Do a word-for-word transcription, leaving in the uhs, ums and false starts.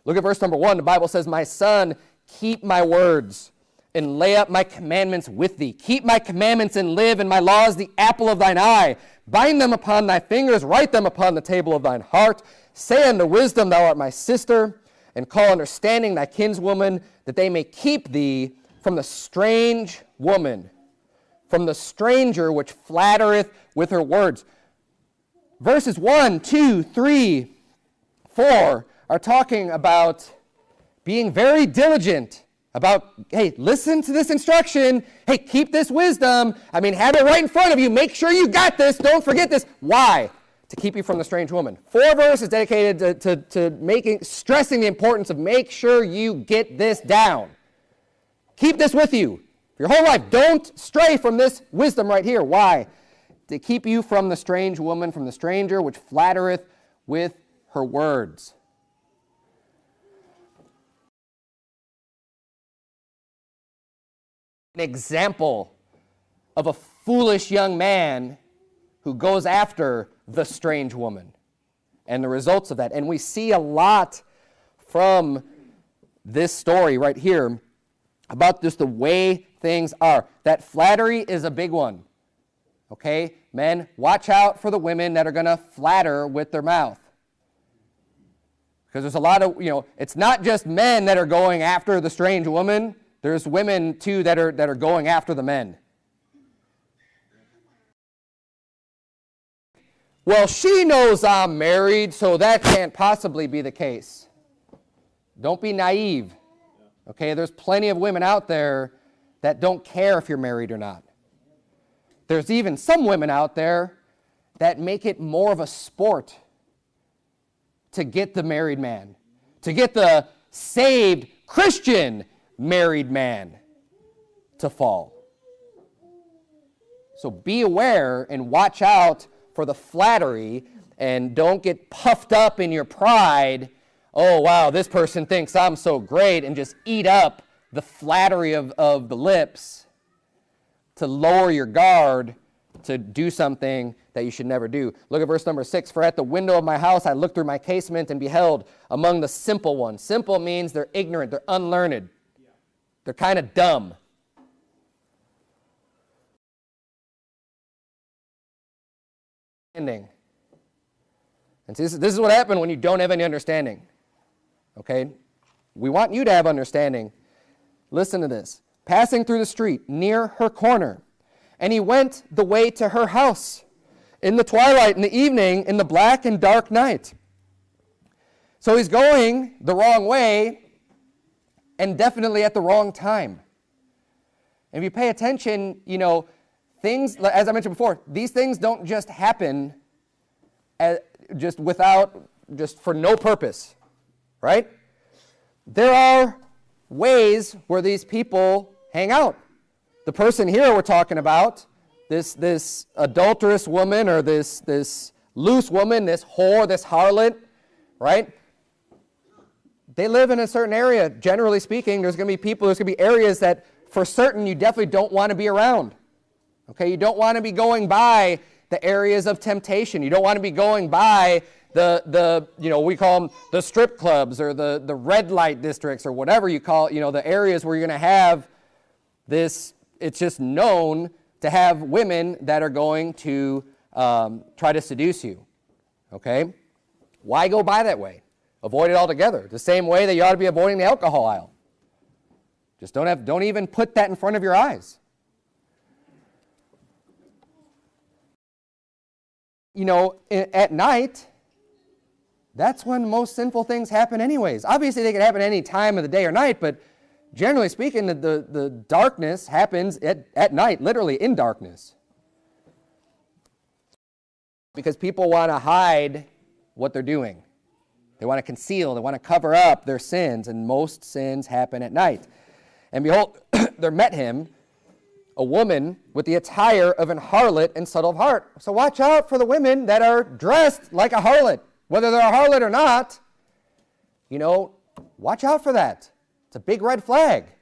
Look at verse number one. The Bible says, my son, keep my words and lay up my commandments with thee. Keep my commandments and live, and my laws the apple of thine eye. Bind them upon thy fingers, write them upon the table of thine heart. Say unto wisdom, thou art my sister, and call understanding thy kinswoman, that they may keep thee from the strange woman, from the stranger which flattereth with her words. Verses one, two, three, four are talking about being very diligent, about, hey, listen to this instruction. Hey, keep this wisdom. I mean, have it right in front of you. Make sure you got this. Don't forget this. Why? To keep you from the strange woman. Four verses dedicated to, to, to making, stressing the importance of make sure you get this down. Keep this with you your whole life. Don't stray from this wisdom right here. Why? To keep you from the strange woman, from the stranger which flattereth with her words. An example of a foolish young man who goes after the strange woman and the results of that. And we see a lot from this story right here about just the way things are. That flattery is a big one. Okay? Men, watch out for the women that are going to flatter with their mouth. Because there's a lot of, you know, it's not just men that are going after the strange woman. There's women, too, that are, that are going after the men. Well, she knows I'm married, so that can't possibly be the case. Don't be naive. Okay, there's plenty of women out there that don't care if you're married or not. There's even some women out there that make it more of a sport to get the married man, to get the saved Christian married man to fall. So be aware and watch out for the flattery, and don't get puffed up in your pride. Oh, wow, this person thinks I'm so great, and just eat up the flattery of, of the lips to lower your guard to do something that you should never do. Look at verse number six. For at the window of my house I looked through my casement and beheld among the simple ones. Simple means they're ignorant, they're unlearned. They're kind of dumb. And see, this, this is what happened when you don't have any understanding. Okay? We want you to have understanding. Listen to this. Passing through the street near her corner, and he went the way to her house in the twilight, in the evening, in the black and dark night. So he's going the wrong way, and definitely at the wrong time. And if you pay attention, you know, things, as I mentioned before, these things don't just happen as, just without, just for no purpose, right? There are ways where these people hang out. The person here we're talking about, this, this adulterous woman or this, this loose woman, this whore, this harlot, right? They live in a certain area. Generally speaking, there's going to be people, there's going to be areas that for certain you definitely don't want to be around. Okay, you don't want to be going by the areas of temptation. You don't want to be going by the, the you know, we call them the strip clubs or the, the red light districts or whatever you call it, you know, the areas where you're going to have this, it's just known to have women that are going to um, try to seduce you. Okay? Why go by that way? Avoid it altogether. The same way that you ought to be avoiding the alcohol aisle. Just don't have, don't even put that in front of your eyes. You know, at night, that's when most sinful things happen anyways. Obviously, they can happen any time of the day or night, but generally speaking, the, the, the darkness happens at, at night, literally in darkness. Because people want to hide what they're doing. They want to conceal, they want to cover up their sins, and most sins happen at night. And behold, there met him a woman with the attire of an harlot and subtle of heart. So watch out for the women that are dressed like a harlot. Whether they're a harlot or not, you know, watch out for that. It's a big red flag.